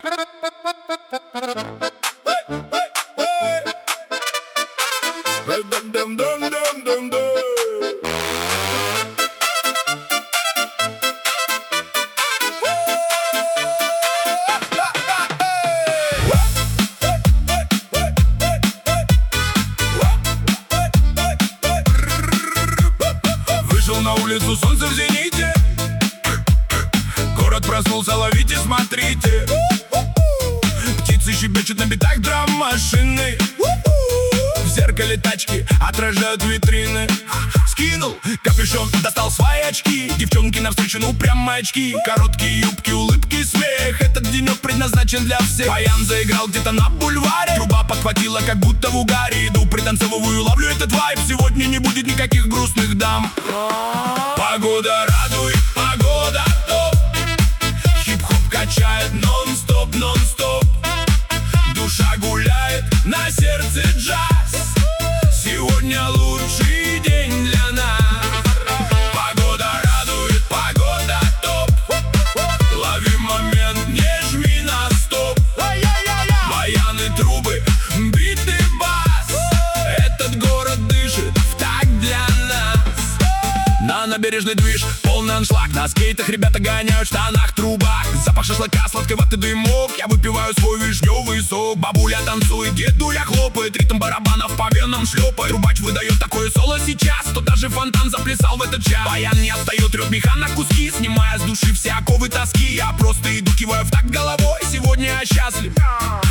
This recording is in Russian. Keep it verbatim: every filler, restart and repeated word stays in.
Вышел на улицу, солнце в зените. Город проснулся, ловите, смотрите. Птицы щебечут на битах драм-машины. В зеркале тачки отражают витрины. Скинул капюшон, достал свои очки. Девчонки навстречу, ну прямо очки. Короткие юбки, улыбки, смех. Этот денек предназначен для всех. Баян заиграл где-то на бульваре. Труба подхватила, как будто в угаре. Иду, пританцовываю, ловлю этот вайб. Сегодня не будет никаких грустных дам. Погода радует, погода топ. Хип-хоп качает нон-стоп, нон-стоп. Душа гуляет, на сердце джаз. Сегодня лучший день для нас. Погода радует, погода топ. Лови момент, не жми на стоп. Баяны, трубы, биты, бас. Этот город дышит в такт для нас. На набережной движ, полный аншлаг. На скейтах ребята гоняют в штанах, трубах. Запах шашлыка, сладковатый дымок. Я выпиваю свой вишневый сок. Бабуля танцует, дедуля хлопает. Ритм барабанов по венам шлепает. Трубач выдает такое соло сейчас, что даже фонтан заплясал в этот час. Баян не отстает, рвет меха на куски, снимая с души все оковы тоски. Я просто иду, киваю в такт головой. Сегодня я счастлив.